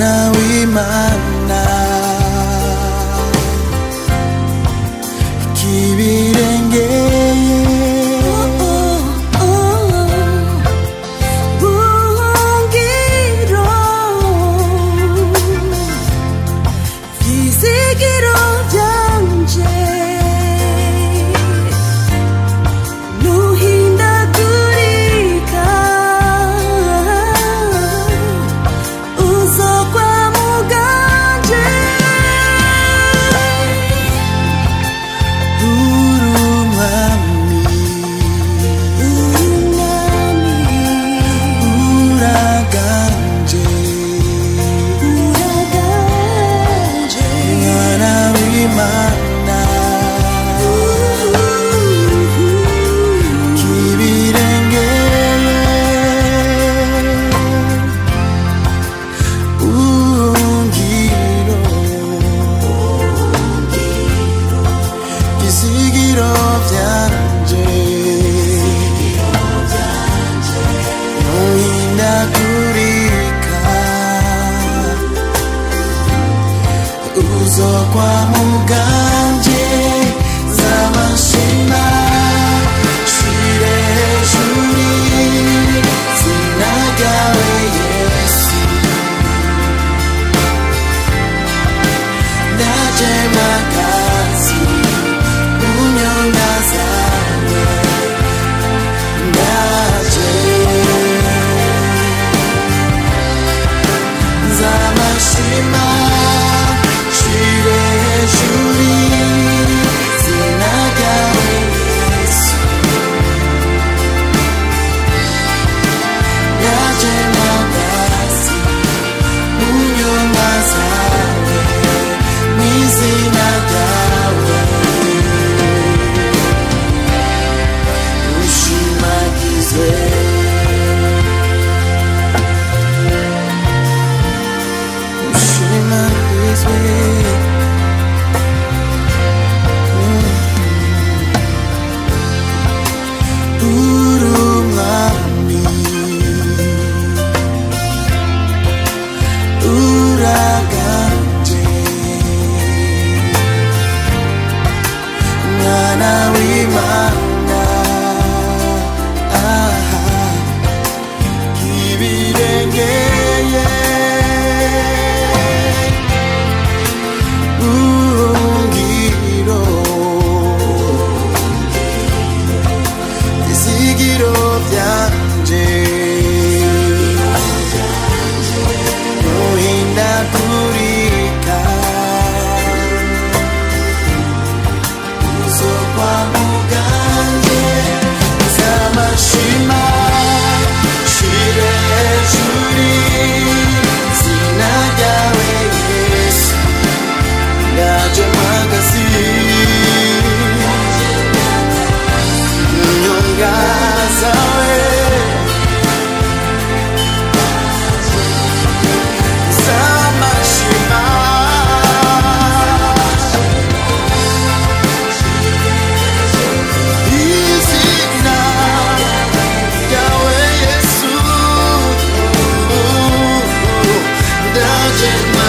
mwana w'Imana kibirengeye buhungiro vyizigiro vyanje nuhindagurika uzokwa muganje uraganje mwana w'Imana kibirengeye buhungiro izigiro vyanje nuhindagurika uzokwa muganje z'amashima shire hejuru izina ryawe Yesu ndaje makazi unyonga zawe ndaje z'amashima shire hejuru izina ryawe Yesu ndaje makazi unyonga zawe mw'izina ryawe ushimagizwe ushimagizwe urumwami uraganje mwana w'Imana kibirengeye buhungiro izigiro vyanje nuhindagurika uzokwa muganje z'amashima shire hejuru izina ryawe Yesu ndaje magazi nyonga zawe z'amashima izina ryawe Yesu ndaje